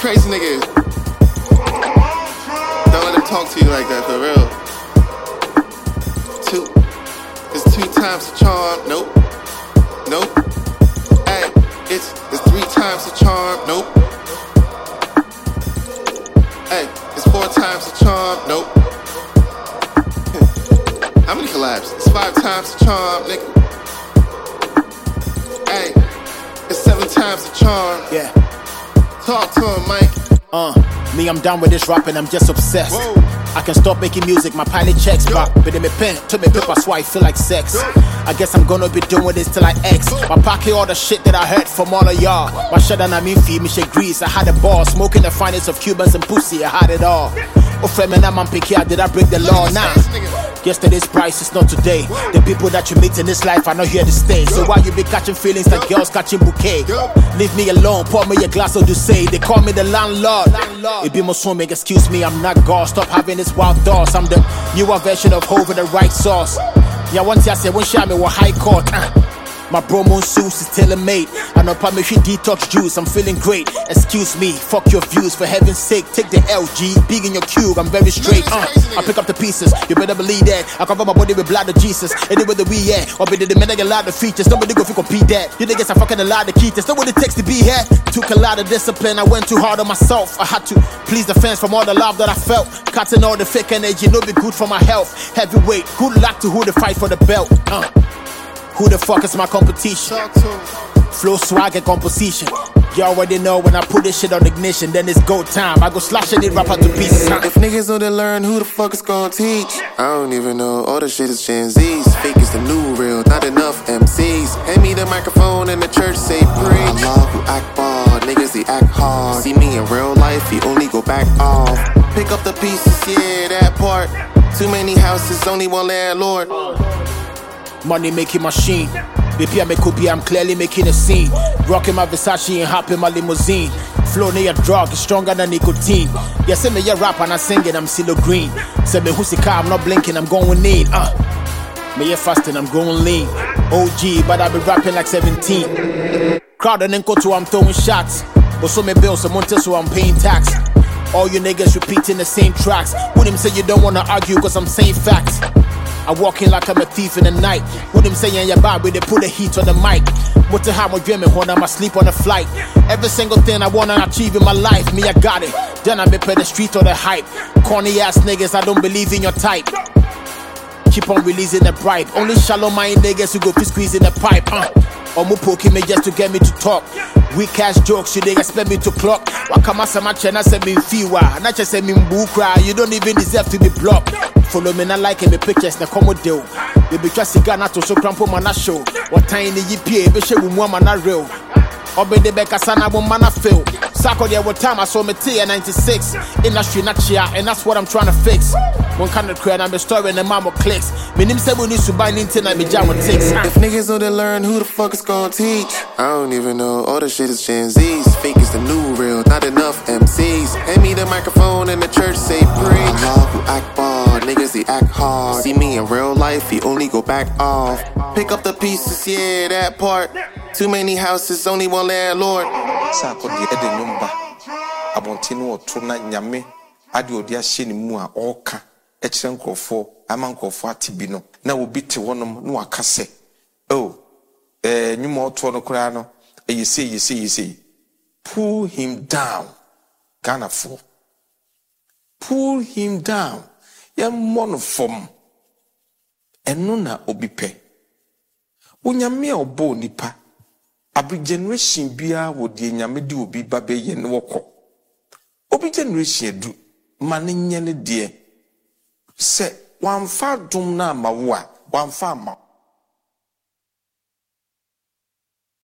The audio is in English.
crazy nigga. Don't let him talk to you like that, for real. It's 2 times the charm. Nope. Hey, it's 3 times the charm. Nope. Hey, it's 4 times the charm. Nope. How many collabs? It's 5 times the charm, nigga. Hey, it's 7 times the charm. Yeah. Talk to him, Mike. Me, I'm done with this rap and I'm just obsessed. Whoa. I can stop making music, my pilot checks back. But in my pen, to me paper, so I feel like sex. I guess I'm gonna be doing this till I X. My pocket all the shit that I heard from all of y'all. My shut down, I mean, feed me shit grease. I had a ball, smoking the finest of Cubans and pussy, I had it all. Oh, femina, man, picky, did I break the law? Nah. Yesterday's price is not today. The people that you meet in this life are not here to stay. So why you be catching feelings like girls catching bouquet? Leave me alone, pour me a glass of Douce. They call me the landlord. It be my son, make excuse me, I'm not God. Stop having this wild thoughts. I'm the newer version of Hov with the right sauce. Yeah, once I say one shot me with high court. My bromo suits is tailor-made. I know me detox juice, I'm feeling great. Excuse me, fuck your views, for heaven's sake. Take the LG, big in your cube, I'm very straight. I pick up the pieces, you better believe that. I cover my body with blood of Jesus. Anywhere that we at, or be the men that get a lot of features. Nobody go if you compete that. You niggas are fucking a lot of keys. Know what it takes to be here. Took a lot of discipline, I went too hard on myself. I had to please the fans from all the love that I felt. Cutting all the fake energy, no be good for my health. Heavyweight, good luck to who to fight for the belt. Who the fuck is my competition? Flow, swag, and composition. You already know when I put this shit on ignition, then it's go time. I go slashing it rapper to pieces. If niggas don't learn, who the fuck is gonna teach? I don't even know, all the shit is Gen Z's. Fake is the new real, not enough MCs. Hand me the microphone and the church say preach. Allahu Akbar, niggas they act hard. See me in real life, you only go back off. Pick up the pieces, yeah, that part. Too many houses, only one landlord. Money making machine. Baby, I make copy, I'm clearly making a scene. Rocking my Versace and hopping my limousine. Flow near drug is stronger than nicotine. Yeah, say me, yeah, rap and I sing it, I'm CeeLo Green. Say me, who's the car, I'm not blinking, I'm going in. Me, yeah, fasting, I'm going lean. OG, but I be rapping like 17. Crowd and then go to, I'm throwing shots. But so me bills, someone tell so I'm paying tax. All you niggas repeating the same tracks. With him say you don't wanna argue, cause I'm saying facts. I walk in like I'm a thief in the night. With them saying your body, they put the heat on the mic. What the hell I'm dreaming when I'm asleep on a flight. Every single thing I wanna achieve in my life, me I got it. Then I be pay the street or the hype. Corny ass niggas, I don't believe in your type. Keep on releasing the bribe. Only shallow mind niggas who go to squeezing the pipe. Or mo poking me just to get me to talk. Weak ass jokes, you they expect me to clock. Wakama my channel say me fiwa. Not just say me mbukra. You don't even deserve to be blocked. Follow me not like me pictures na come deal. Baby just cigar not to so crampo man show. What tiny yippie be show woman na real. Obe de beka sana bo man feel. Sako there what time I saw me T 96. Industry not chia and that's what I'm trying to fix. One kind of create and be story and the mama clicks. Me nim say we need to buy Nintendo and me jam with ticks. If niggas don't learn, who the fuck is gonna teach? I don't even know, all the shit is Gen Z's. Fake is the new real, not enough MCs. Hand me the microphone and the church say preach. Allahu Akbar, niggas they act hard. See me in real life, you only go back off. Pick up the pieces, yeah, that part. Too many houses, only one landlord. Sako di ede nyumba. Abontino otuna nyame. Adi odi ahye ni mu a oka. Echire nkrofo, ama nkrofo atibi no. Na obi te wonom no aka se. Oh. Nyuma oto no kura no. You say. Pull him down. Ghana for. Pull him down. Ya mono form. Eno na obi pe. Onyame obo nipa. Every generation bia wo de nyame de obi ba be ye ne wokọ. Obi generation du mane nye ne de se wan fa dum na ma wo a wan fa ma